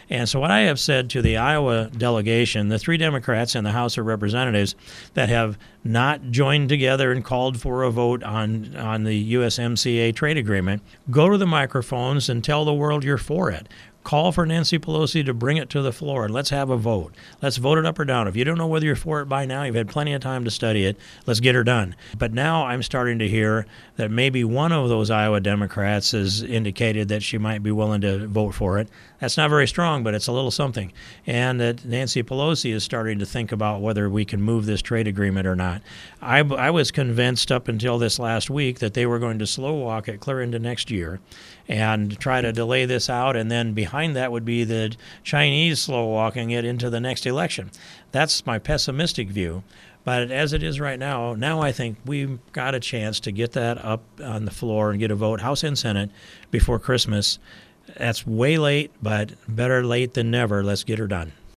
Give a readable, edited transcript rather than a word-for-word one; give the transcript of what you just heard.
And so what I have said to the Iowa delegation, the 3 Democrats in the House of Representatives that have not joined together and called for a vote on the USMCA trade agreement, go to the microphones and tell the world you're for it. Call for Nancy Pelosi to bring it to the floor, and let's have a vote. Let's vote it up or down. If you don't know whether you're for it by now, you've had plenty of time to study it. Let's get her done. But now I'm starting to hear that maybe one of those Iowa Democrats has indicated that she might be willing to vote for it. That's not very strong, but it's a little something. And that Nancy Pelosi is starting to think about whether we can move this trade agreement or not. I was convinced up until this last week that they were going to slow walk it clear into next year and try to delay this out, and then behind that would be the Chinese slow walking it into the next election. That's my pessimistic view. But as it is right now, I think we've got a chance to get that up on the floor and get a vote, House and Senate, before Christmas. That's way late, but better late than never. Let's get her done.